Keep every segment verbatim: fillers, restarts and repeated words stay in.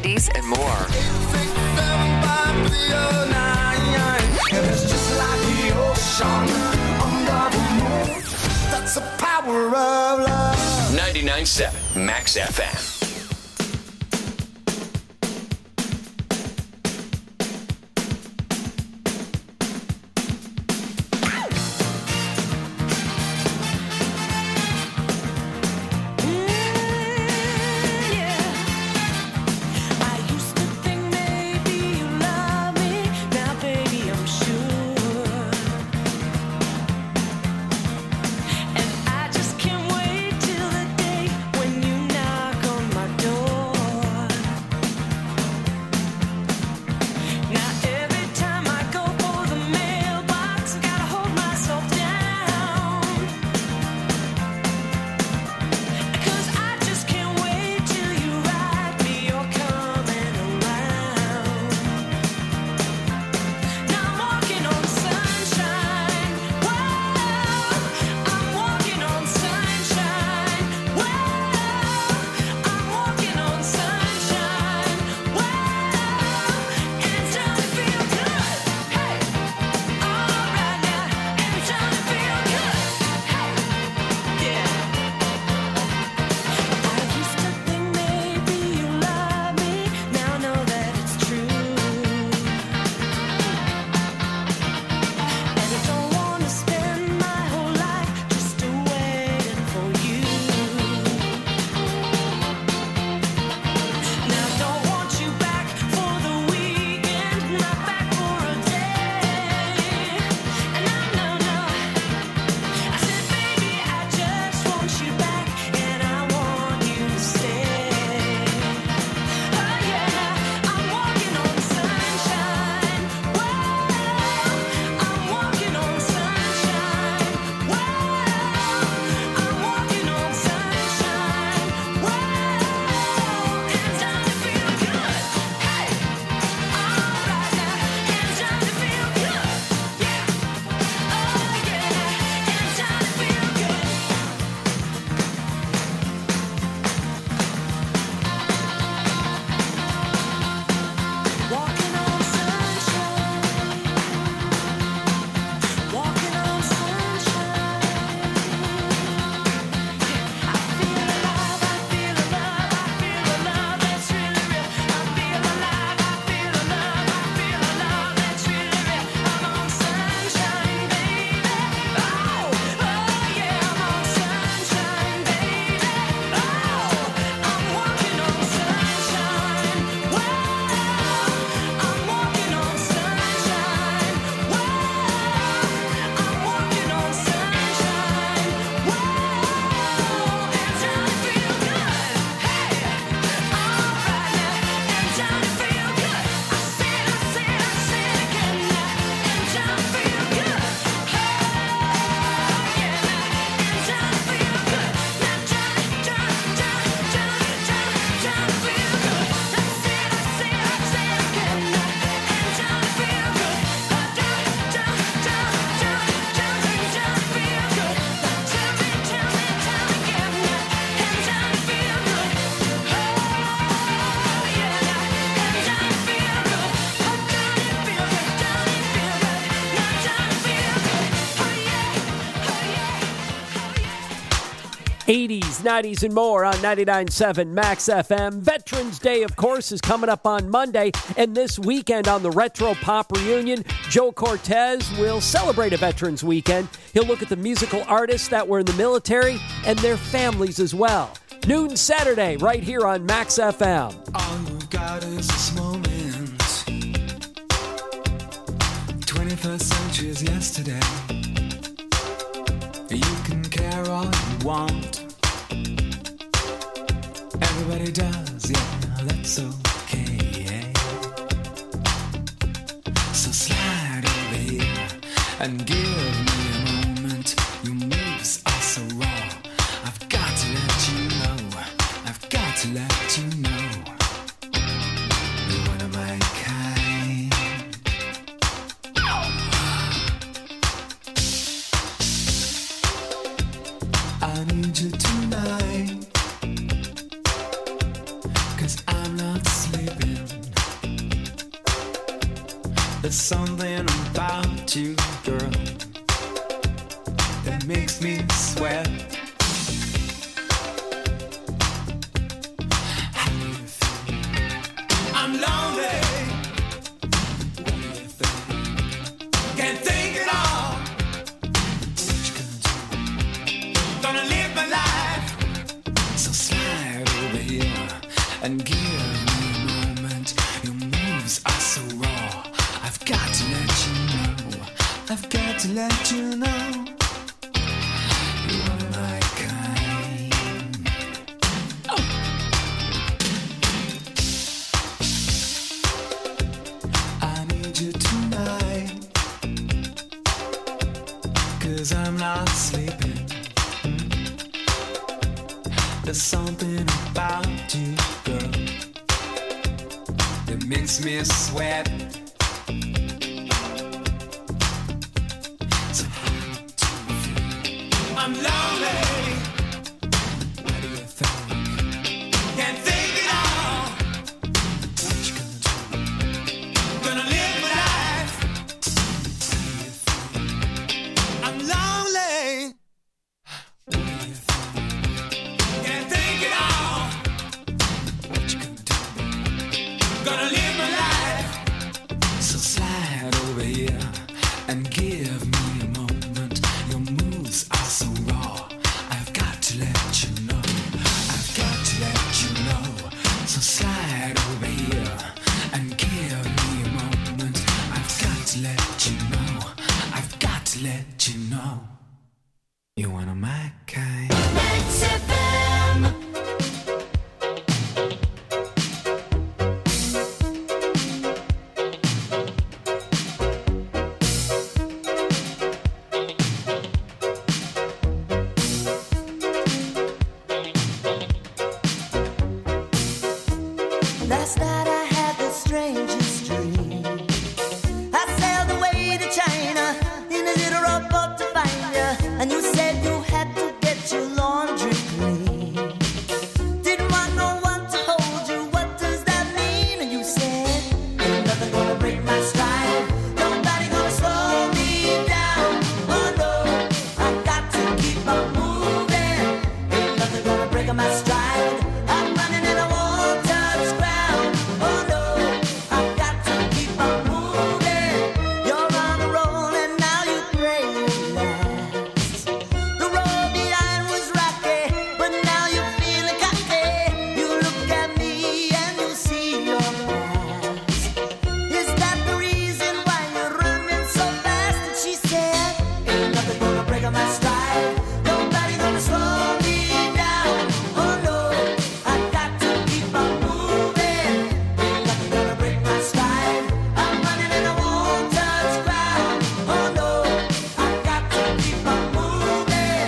nineties, and more. It's just like the ocean under the moon. That's the power of love. ninety-nine point seven Max F M. eighties, nineties, and more on ninety-nine point seven Max F M. Veterans Day, of course, is coming up on Monday, and this weekend on the Retro Pop Reunion, Joe Cortez will celebrate a Veterans Weekend. He'll look at the musical artists that were in the military and their families as well. Noon Saturday, right here on Max F M. All you've got is this moment. twenty-first century is yesterday. You can care all you want. Everybody does, yeah, that's okay. So slide over here and give me a moment. Your moves are so raw. I've got to let you know. I've got to let you know. You're one of my kind. I need you tonight, 'cause I'm not sleeping. There's something about you, girl, that makes me sweat. How do you feel? I'm lonely. What do you think? Can't think at all. What you gonna do? Gonna live my life. So slide over here and give me a moment. Your moves are so raw. I've got to let you know. I've got to let you know. You're my kind. Oh. I need you tonight, 'cause I'm not sleeping. There's something about you, girl, that makes me sweat. So how do you feel? I'm lonely. What do you think? Can't think at all. What you gonna do? Gonna live my life. How do you feel? I'm lonely. What do you think? Can't think at all. What you gonna do? Gonna live my life. So slide over here and give me a moment. Your moves are so raw. I've got to let you know. I've got to let you know. So slide over here and give me a moment. I've got to let you know. I've got to let you know. You wanna my kind. Last night I had the strangest dream. I sailed away to China in a little rowboat to find you, and you said you had to get your laundry clean. Didn't want no one to hold you. What does that mean? And you said, ain't nothing gonna break my stride. Nobody gonna slow me down. Oh no, I got to keep on moving. Ain't nothing gonna break my stride. I'm running and I won't touch ground. Oh no, I've got to keep on moving. You're on a roll and now you pray it lasts. The road behind was rocky, but now you're feeling cocky. You look at me and you see your past. Is that the reason why you're running so fast? And she said, ain't nothing gonna break my stride. Nobody gonna slow me down. Oh no, I got to keep on moving. Ain't nothing gonna break my stride. I'm running and I won't touch ground. Oh no, I got to keep on moving.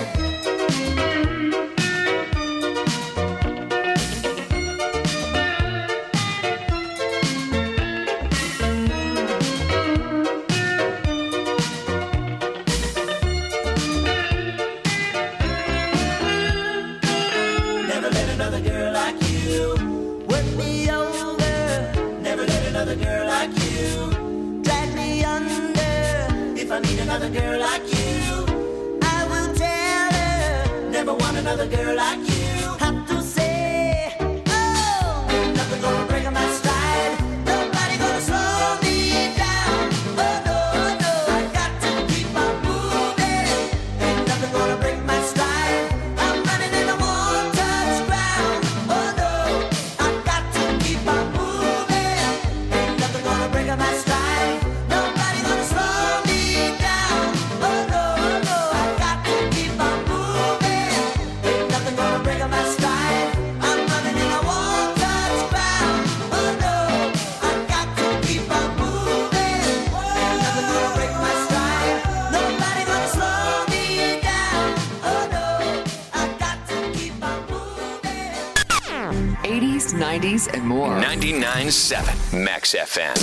Never let another girl like you work me over. Never let another girl like you drag me under. If I meet another girl like you, I will tell her. Never want another girl like you. Have to say, oh, ain't nothing gonna break my stride. Nobody gonna slow me down. Oh no, no, I got to keep on moving. Ain't nothing gonna break my stride. I'm running and I won't touch ground. Oh no, I got to keep on moving. Ain't nothing gonna break my stride. Nobody gonna slow me down. Oh no, no, I got to keep on moving. Ain't nothing gonna break my stride. I'm running and I won't touch ground. Oh no, I got to keep on moving. Ain't nothing gonna break my stride. Nobody gonna slow me down. Oh no, I got to keep on moving. eighties, nineties, and more. ninety-nine point seven Max F M.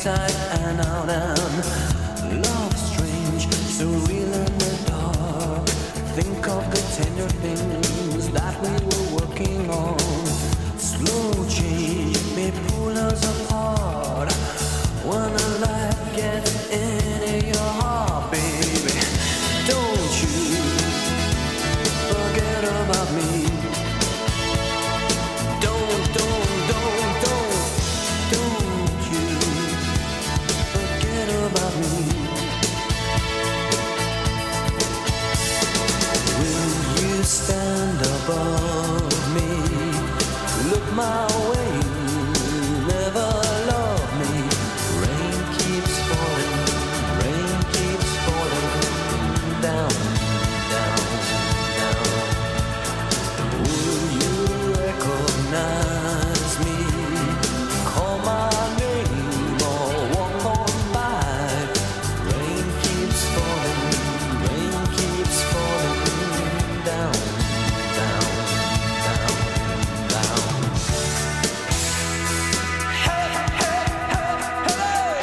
inside and out, and love strange, so real in the dark. Think of the tender things that we were working on. Slow change may pull us apart when a light gets into your heart, baby. Don't you forget about me. Don't, don't, don't, don't, don't you forget about me. Will you stand above me? Look my way, never love me. Rain keeps falling, rain keeps falling down, down, down. Will you recognize me? Call my name or walk on by. Rain keeps falling, rain keeps falling down, down, down, down. Hey, hey, hey, hey.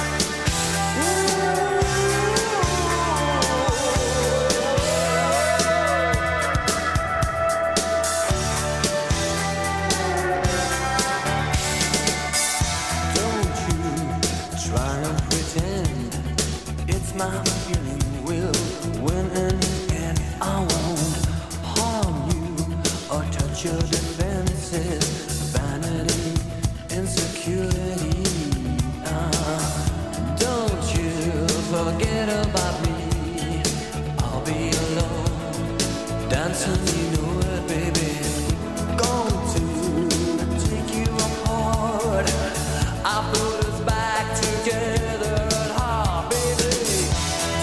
Don't you try and pretend it's my feeling. We'll win in the end. I won't harm you or touch your defenses. Vanity, insecurity. Ah, don't you forget about me. I'll be alone, dancing, you know it, baby. Going to take you apart. I put us back together at heart, baby.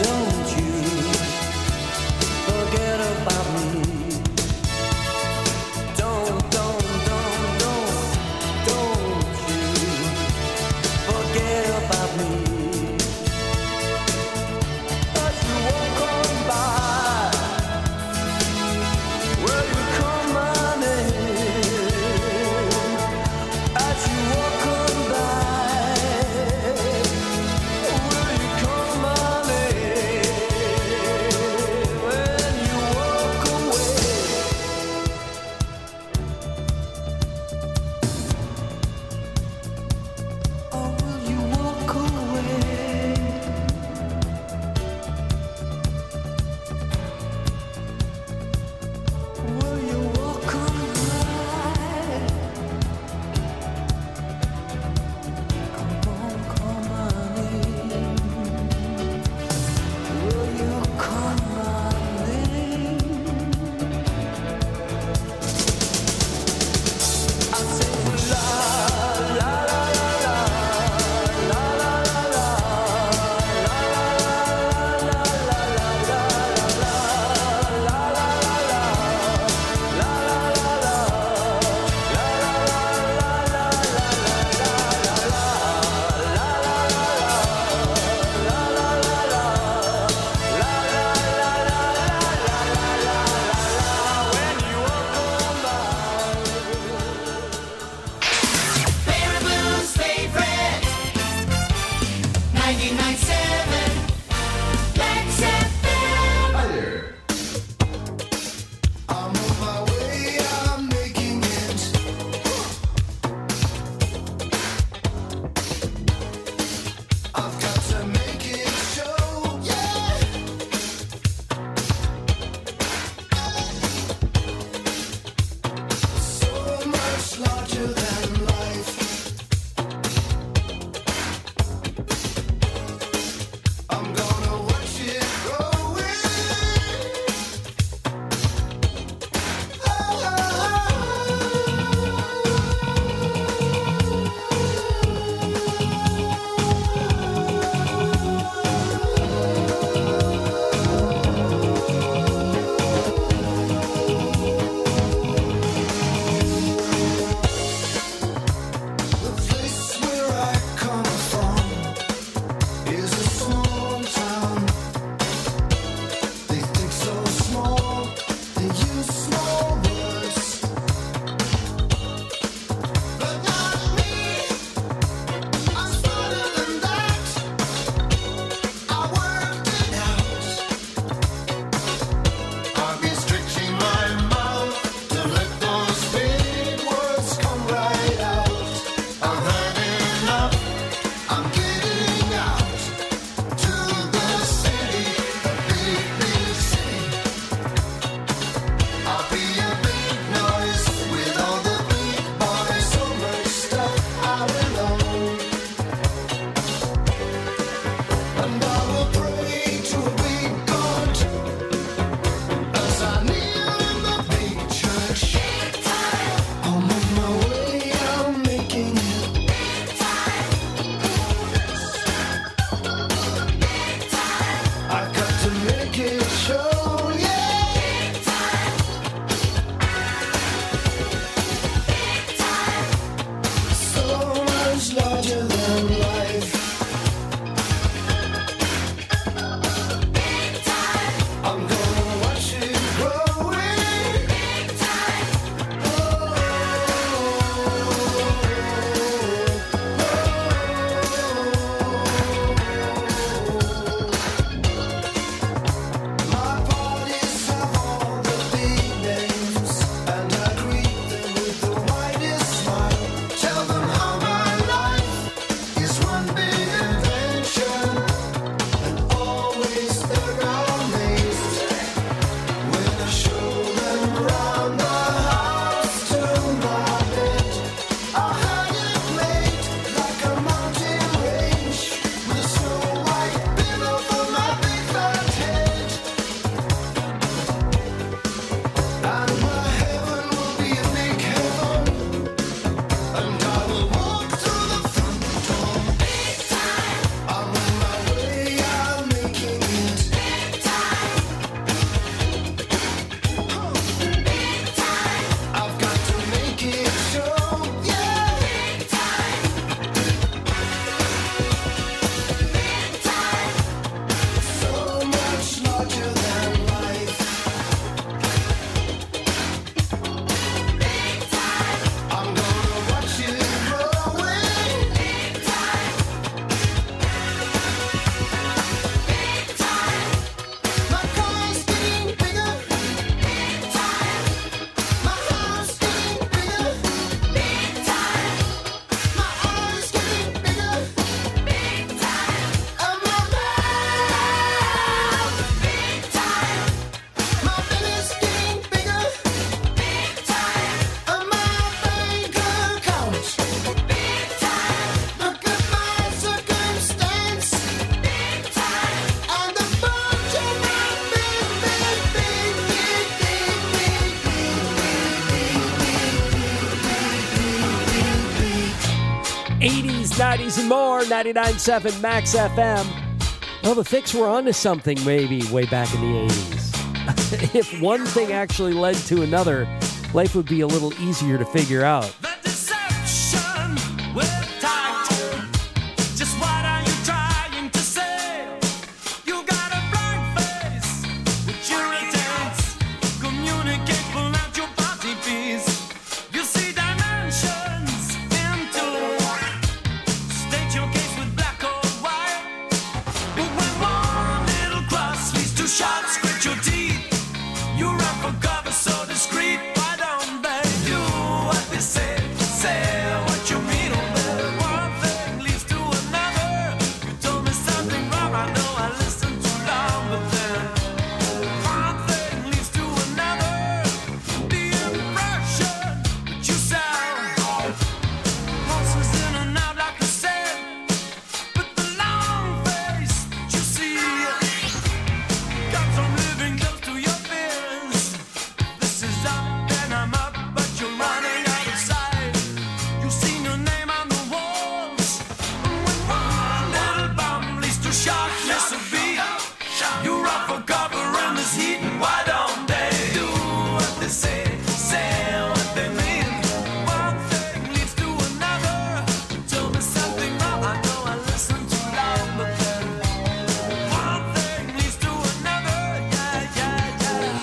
eighties and more, ninety-nine point seven Max F M. Well, the Fix were onto something maybe way back in the eighties. If one thing actually led to another, life would be a little easier to figure out. The deception with tact. Just what are you trying to say? You got a blank face, which irritates. Communicate, pull out your body piece. You see dimensions into. State your case with black or white. But when one little cross leads to shots, grit your teeth. You run for cover so discreet. Why don't they do what they say? Say what you mean. One thing leads to another. You told me something wrong. I know I listened too long, but then one thing leads to another. The impression that you sound horses in and out like I said. But the long face that you see comes from living close to your fears. This is up, then I'm up, but you're running out of sight. You've seen your name on the walls. When one little bomb leads to shock, miss a beat. You run for cover in this heat, and why don't they do what they say, say what they mean? One thing leads to another. You told me something wrong, I know I listened too long, but then one thing leads to another. Yeah, yeah, yeah.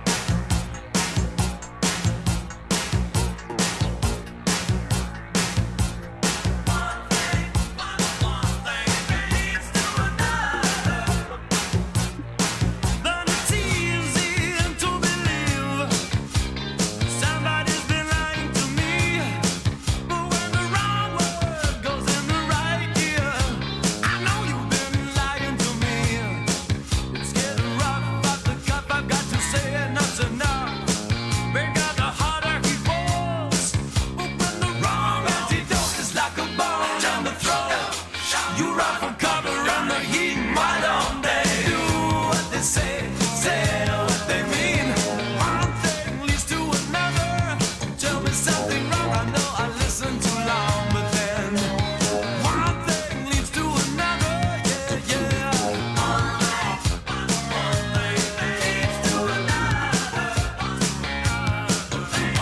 Then it's easy to believe somebody's been lying to me. But when the wrong word goes in the right ear, I know you've been lying to me. It's getting rough off the cuff. I've got to say enough's enough. Bigger the harder he falls. But when the wrong antidote is like a bone on the throat, you run for cover in the heat. Why don't they do what they say, say what they mean? One thing leads to another. Tell me something wrong. I know I listened too long, but then one thing leads to another. Yeah, yeah. One thing leads to another. One thing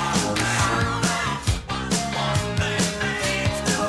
leads to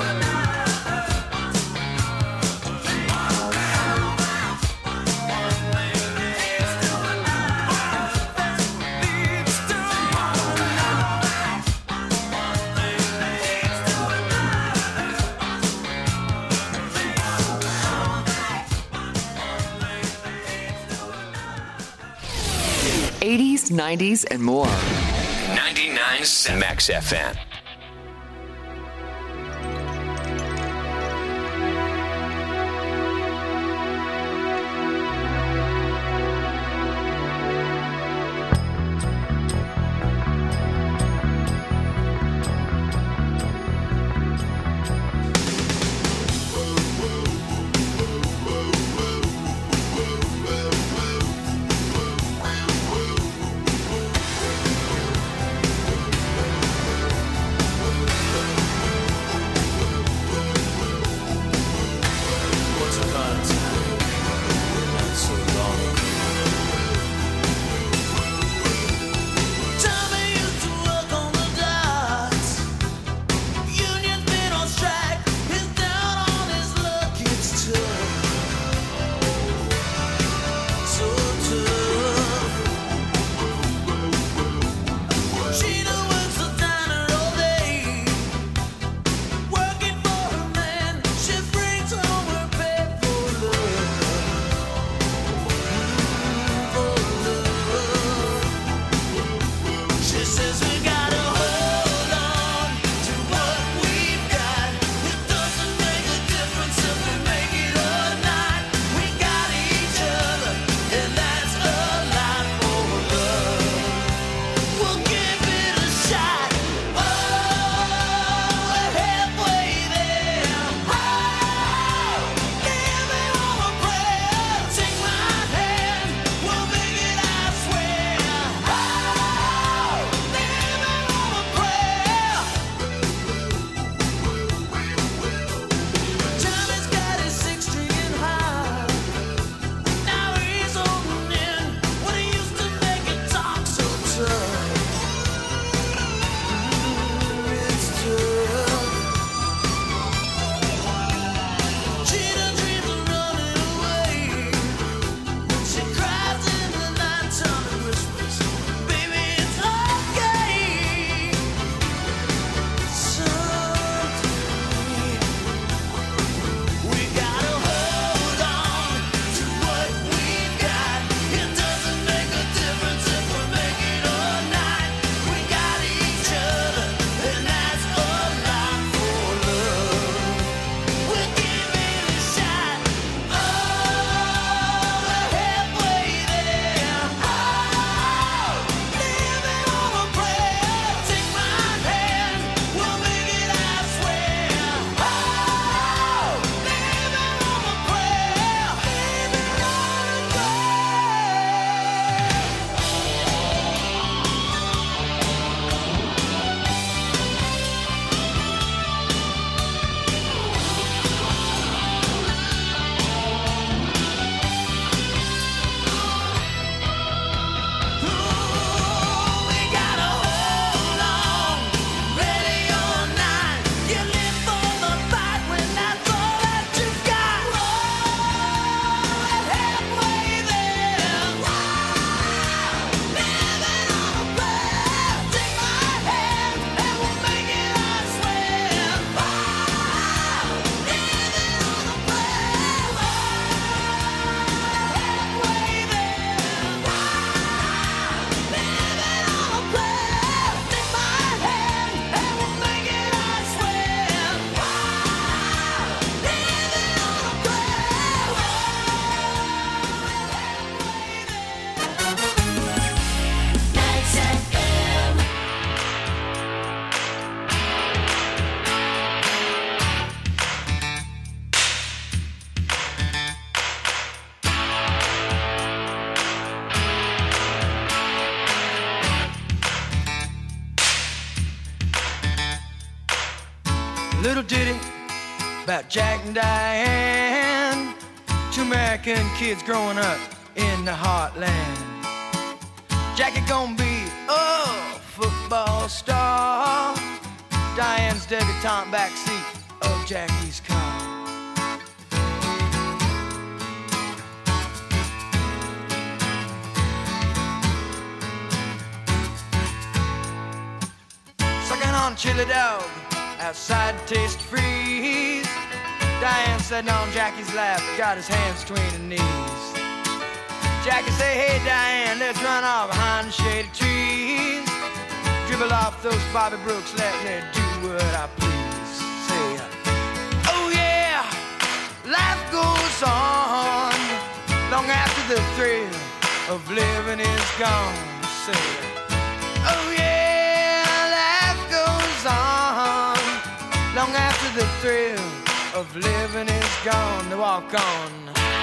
eighties, nineties, and more. ninety-nine point seven Max F M. about Jack and Diane, two American kids growing up in the heartland. Jackie gonna be a football star, Diane's debutante backseat of Jackie's car. Sucking on chili dog outside Taste Freeze, Diane sitting on Jackie's lap, got his hands between her knees. Jackie say, hey Diane, let's run off behind the shady trees, dribble off those Bobby Brooks, let me do what I please. Say, oh yeah, life goes on long after the thrill of living is gone. Say, oh yeah, life goes on long after the thrill of living is gone. To walk on.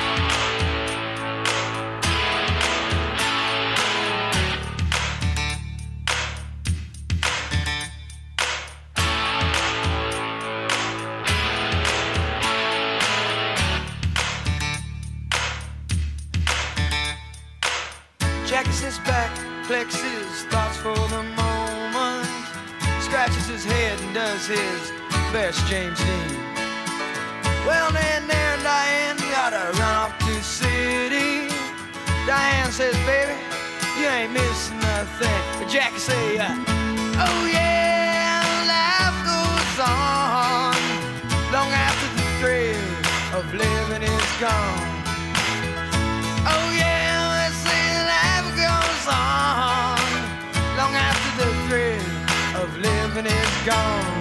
Jackie sits back, collects his thoughts for the moment, scratches his head and does his best James Dean. Well, then there and Diane gotta run off to the city. Diane says, baby, you ain't missing nothing. But Jackie say, uh, oh yeah, life goes on long after the thrill of living is gone. Oh yeah, let's say life goes on long after the thrill of living is gone.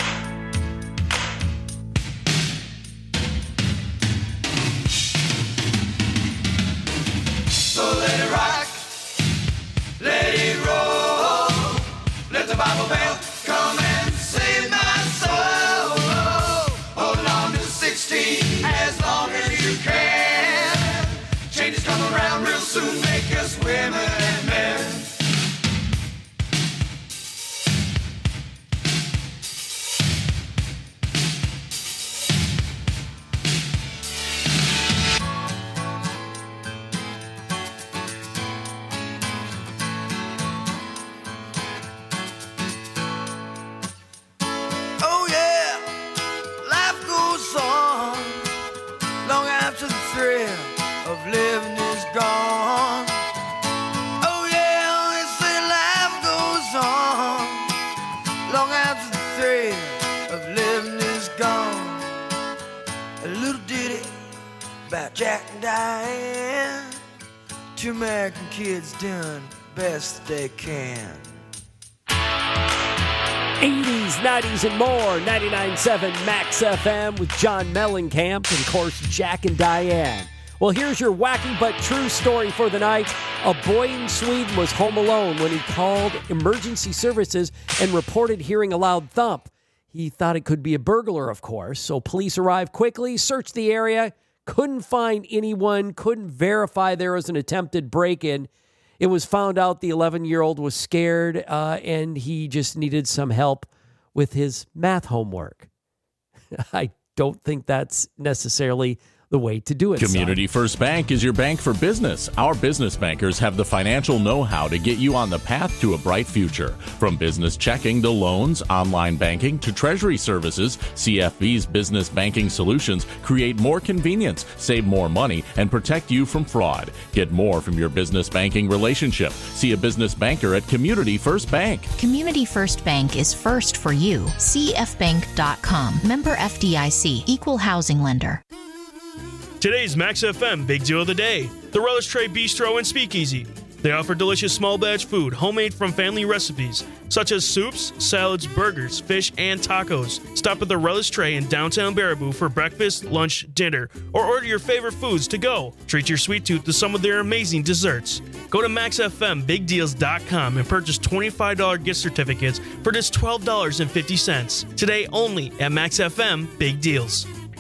So let it rock, let it roll, let the Bible bell come and save my soul. Holding on to sixteen as long as you can. Changes come around real soon, make us women and men. Oh yeah, life goes on long after the thrill of living is gone. Oh yeah, they say life goes on long after the thrill of living is gone. A little ditty about Jack and Diane, two American kids doing best they can. eighties, nineties, and more. ninety-nine point seven Max F M with John Mellencamp and, of course, Jack and Diane. Well, here's your wacky but true story for the night. A boy in Sweden was home alone when he called emergency services and reported hearing a loud thump. He thought it could be a burglar, of course, so police arrived quickly, searched the area, couldn't find anyone, couldn't verify there was an attempted break-in. It was found out the eleven-year-old was scared uh, and he just needed some help with his math homework. I don't think that's necessarily the way to do it. Community son. First Bank is your bank for business. Our business bankers have the financial know-how to get you on the path to a bright future. From business checking to loans, online banking to treasury services, C F B's business banking solutions create more convenience, save more money, and protect you from fraud. Get more from your business banking relationship. See a business banker at Community First Bank. Community First Bank is first for you. C F bank dot com. Member F D I C. Equal housing lender. Today's Max F M Big Deal of the Day, the Relish Tray Bistro and Speakeasy. They offer delicious small batch food, homemade from family recipes, such as soups, salads, burgers, fish, and tacos. Stop at the Relish Tray in downtown Baraboo for breakfast, lunch, dinner, or order your favorite foods to go. Treat your sweet tooth to some of their amazing desserts. Go to max f m big deals dot com and purchase twenty-five dollars gift certificates for just twelve dollars and fifty cents. Today only at Max F M Big Deals.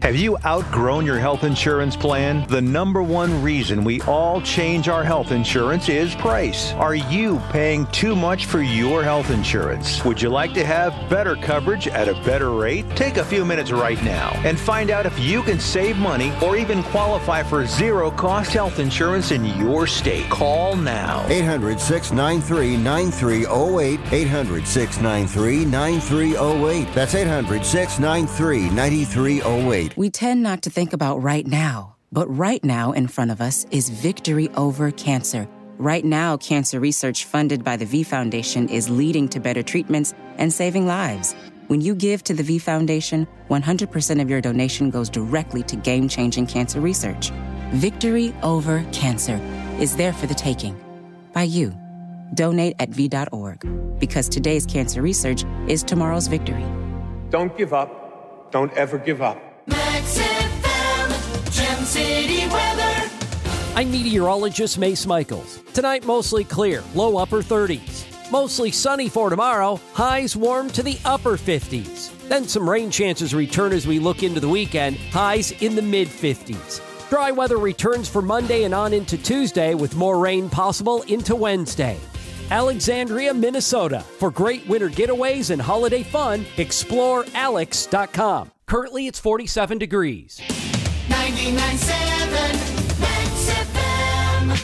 Have you outgrown your health insurance plan? The number one reason we all change our health insurance is price. Are you paying too much for your health insurance? Would you like to have better coverage at a better rate? Take a few minutes right now and find out if you can save money or even qualify for zero-cost health insurance in your state. Call now. eight hundred, six nine three, nine three zero eight. eight hundred, six nine three, nine three zero eight. That's eight hundred, six nine three, nine three zero eight. We tend not to think about right now, but right now in front of us is victory over cancer. Right now, cancer research funded by the V Foundation is leading to better treatments and saving lives. When you give to the V Foundation, one hundred percent of your donation goes directly to game-changing cancer research. Victory over cancer is there for the taking. By you. Donate at V dot org, because today's cancer research is tomorrow's victory. Don't give up. Don't ever give up. Max F M, Gem City weather. I'm meteorologist Mace Michaels. Tonight, mostly clear, low upper thirties. Mostly sunny for tomorrow, highs warm to the upper fifties. Then some rain chances return as we look into the weekend, highs in the mid-fifties. Dry weather returns for Monday and on into Tuesday, with more rain possible into Wednesday. Alexandria, Minnesota. For great winter getaways and holiday fun, explore alex dot com. Currently, it's forty-seven degrees. ninety-nine point seven Max F M.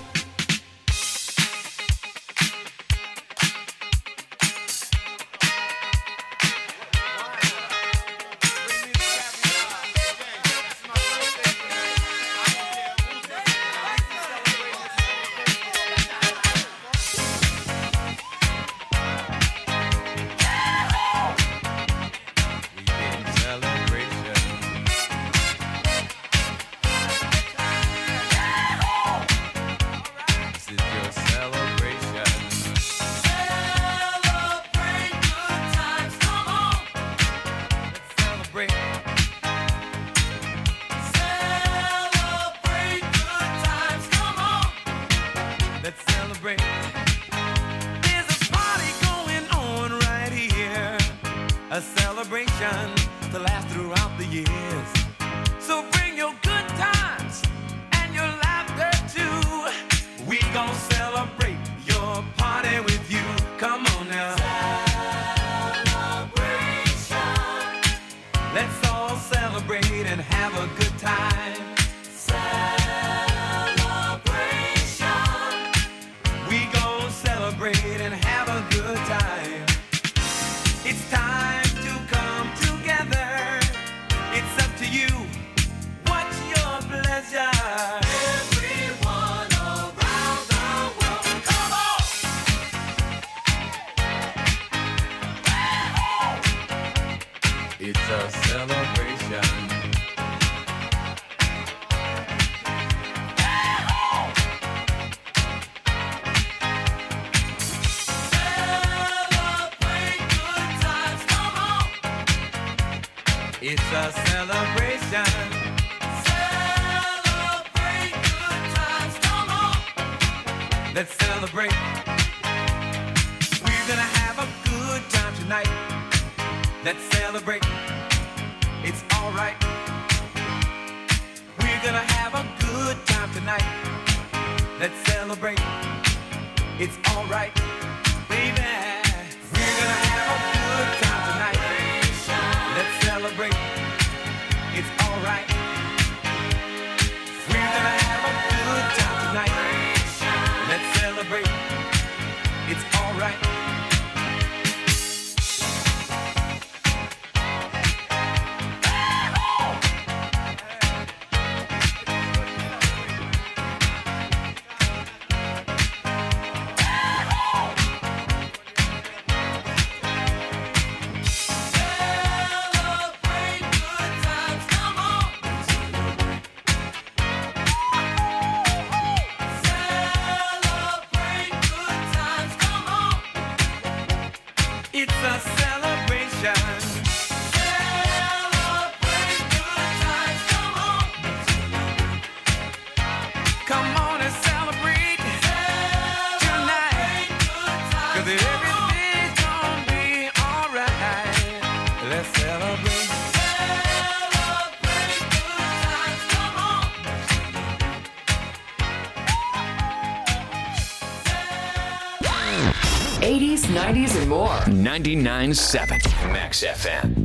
eighties, nineties, and more. ninety-nine point seven Max F M.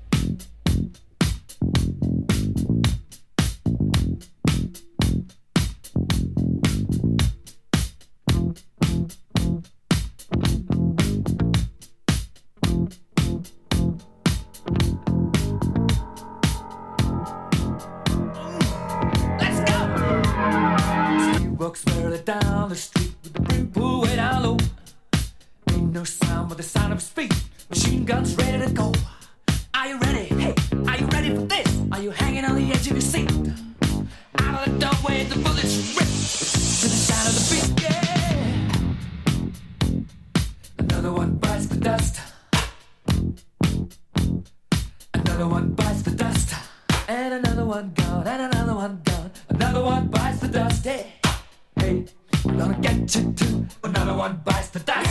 Walks barely down the street with the brim pulled way down low. Ain't no sound but the sound of his feet. Machine guns ready to go. Are you ready? Hey, are you ready for this? Are you hanging on the edge of your seat? Out of the doorway, the bullets rip to the sound of the beat. Yeah. Another one bites the dust. Another one bites the dust. And another one gone. And another one gone. Another one bites the dust. Hey. Hey, we're gonna get you too. Another one bites the dust.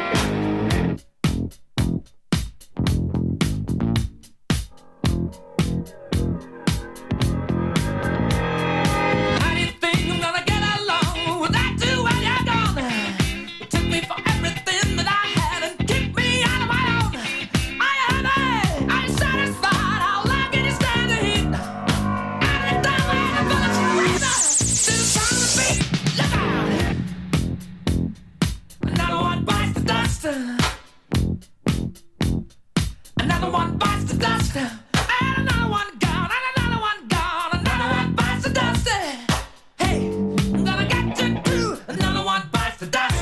How do you think I'm gonna get along without you when you're gone? You took me for everything that I had and kicked me out of my own. Are you happy? Are you satisfied? How long can you stand the heat? Out of the doorway, the bullets rain to the sound of the beat. Look out! Another one bites the dust. Another one bites the dust. And another one gone. And another one gone. Another one bites the dust. Hey, I'm gonna get you too. Another one bites the dust.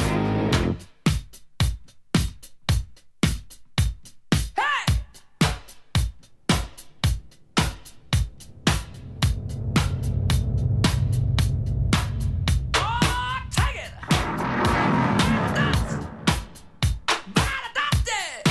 Hey! Oh, take it! Dust! By the dusty!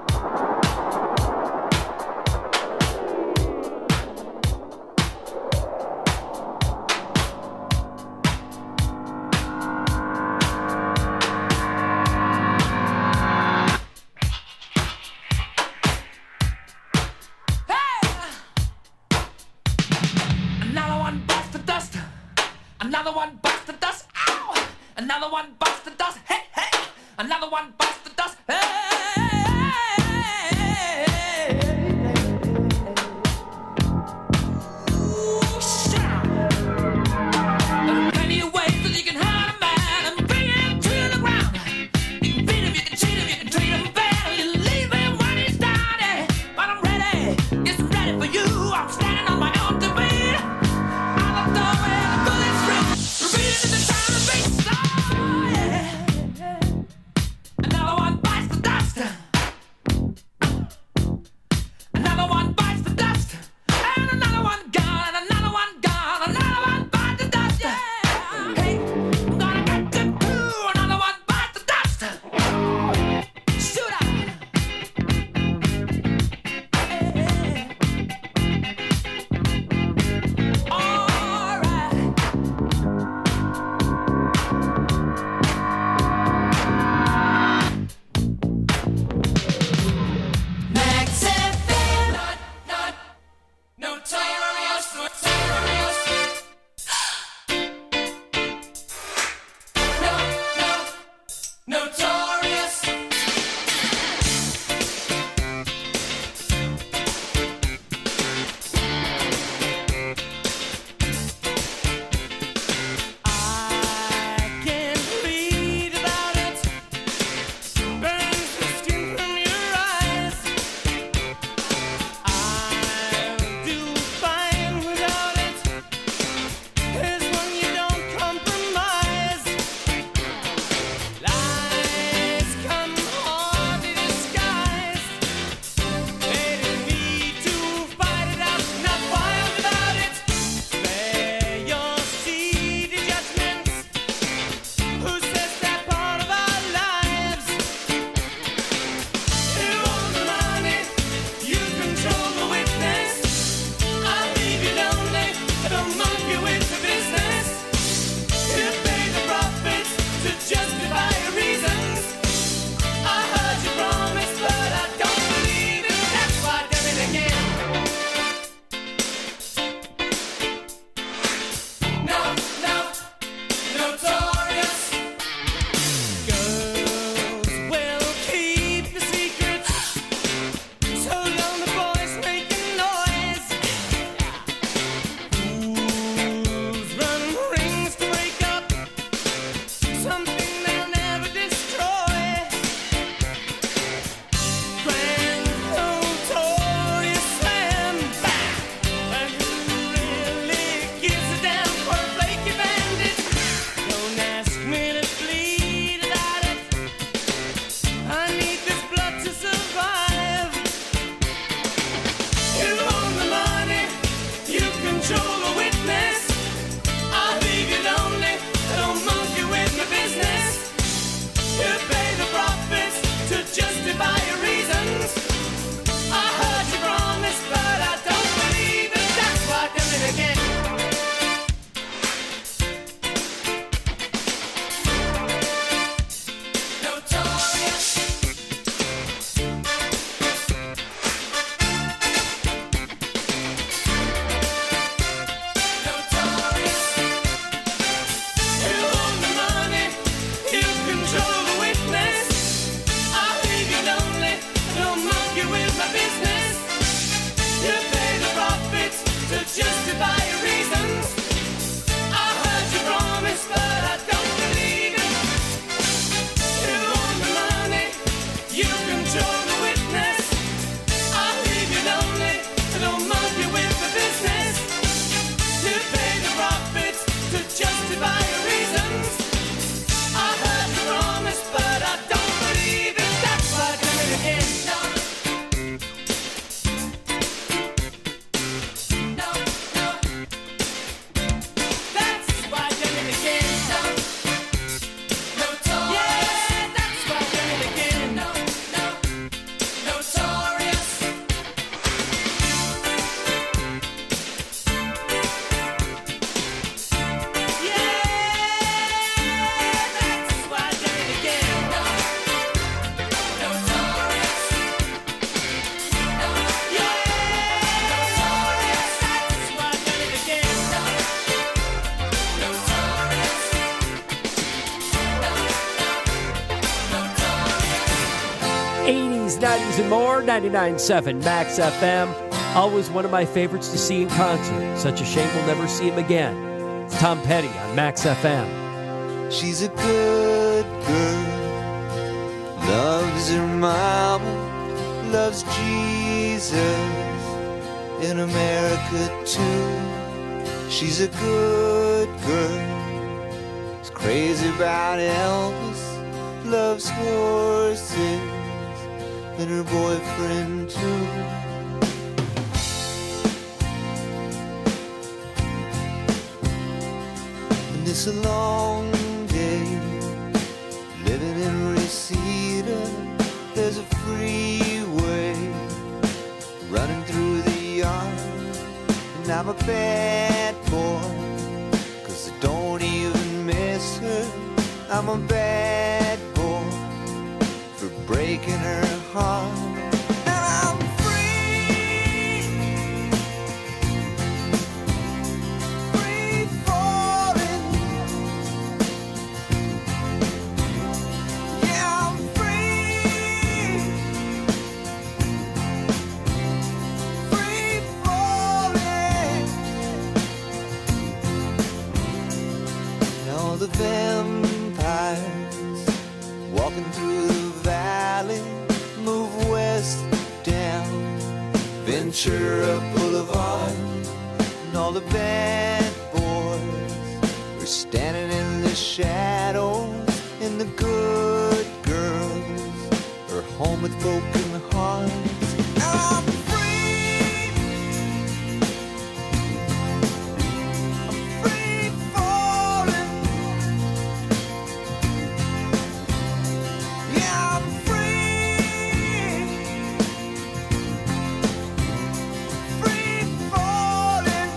Another one busts the dust. Another one busts the dust. Ow! Another one busts the dust. Hey, hey! Another one busts the dust. Ooh, shout! There are plenty of ways that you can hurt a man and bring him to the ground. You can beat him, you can cheat him, you can treat him bad, or you leave him when he's down. Yeah. But I'm ready, yes, I'm ready for you. I'm standing on my own to beat. Out of the doorway, the bullets rip, repeating in the sound of the beat. Oh, yeah. Another one bites the dust. nineties and more, ninety-nine point seven Max F M. Always one of my favorites to see in concert. Such a shame we'll never see him again. It's Tom Petty on Max F M. She's a good girl, loves her mama, loves Jesus, in America too. She's a good girl, is crazy about Elvis, loves horses, and her boyfriend too. And it's a long day living in Reseda. There's a freeway running through the yard, and I'm a bad boy, 'cause I don't even miss her. I'm a bad boy for breaking her heart. And I'm free, free falling. Yeah, I'm free, free falling. And all the vampires walking through the valley move west down Ventura Boulevard, and all the bad boys are standing in the shadows, and the good girls are home with broken hearts. I'm free, I'm free falling. Yeah, I'm free, free falling.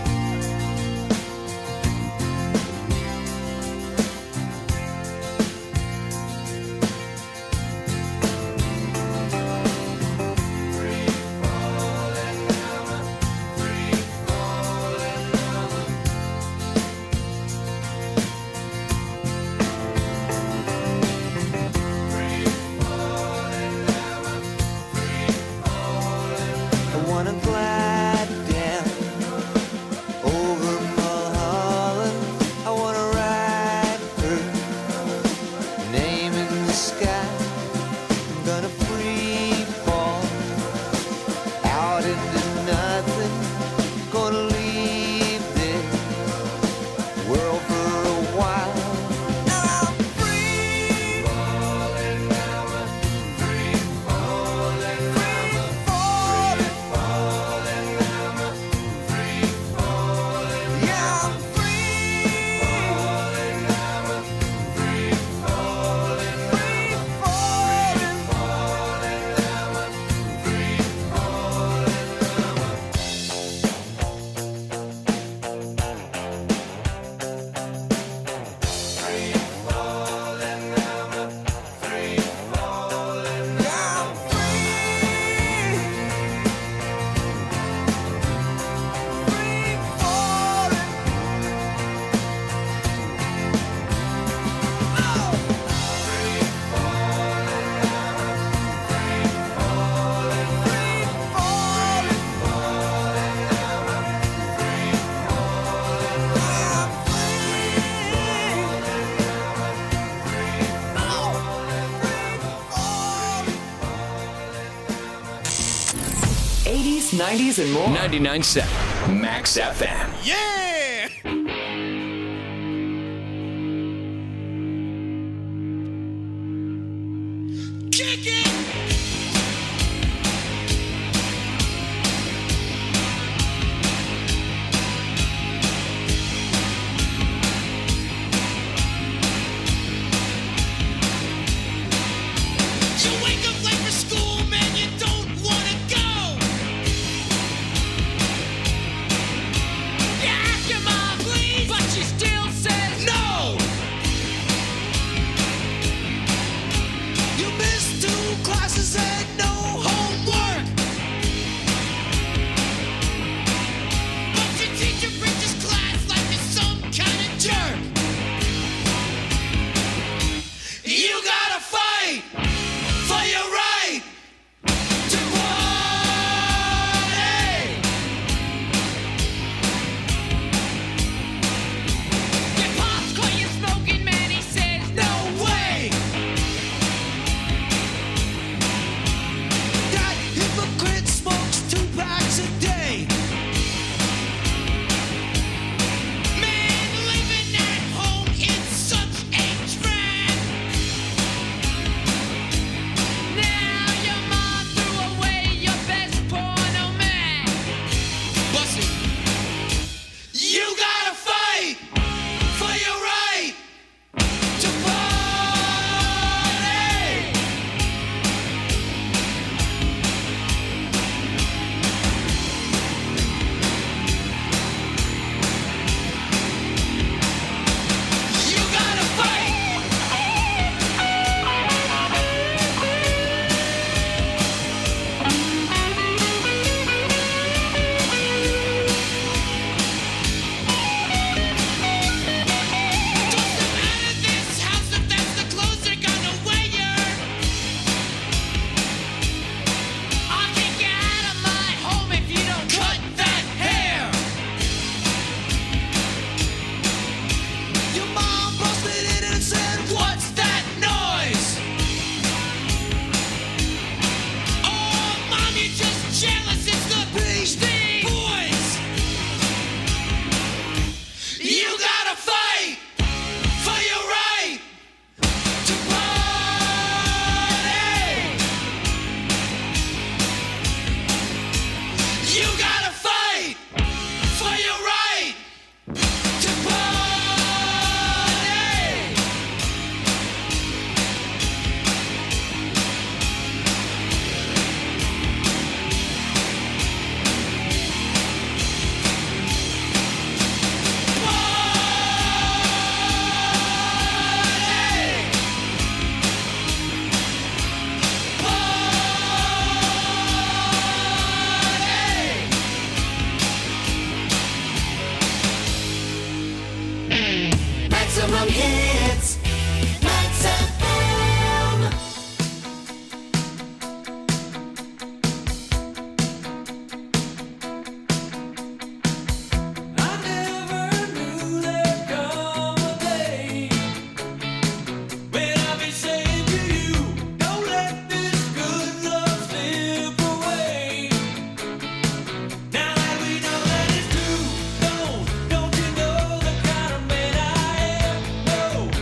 nineties, and more. ninety-nine point seven Max F M. Yeah! Kick it! Don't you know the kind of man I am? No.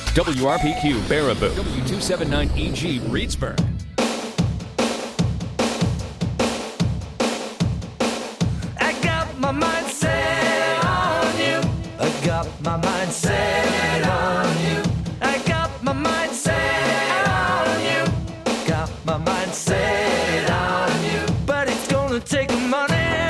W R P Q Baraboo. W two seventy-nine E G Reedsburg. I got my mind set on you. I got my mind set on you. I got my mind set on you. Got my mind set on you. But it's gonna take money.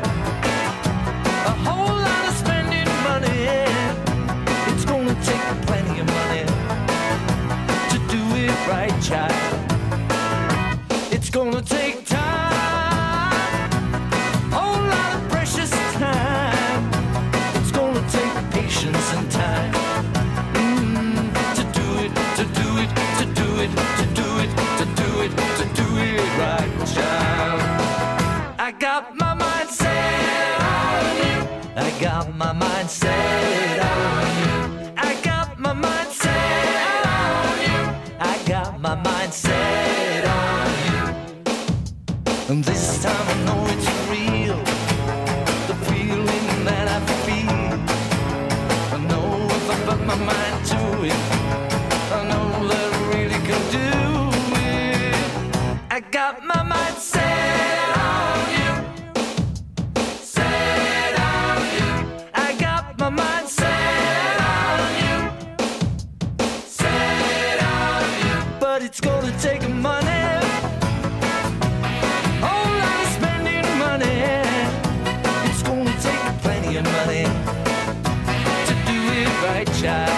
A whole lot of spending money. It's gonna take plenty of money to do it right, child. It's gonna take time, whole lot of precious time. It's gonna take patience and time mm, to do it, to do it, to do it, to do it, to do it, to do it right, child. I got my mind set on you. I got my mind set on you. I got my mind set on you. I got my mind set on you. And this time I know it's real. The feeling that I feel. I know if I put my mind to it, I know that I really can do it. I got my mind set on you. Set on you. I got my mind set on you. Set on you. But it's gonna take money. Whole lot of spending money. It's gonna take plenty of money to do it right, child.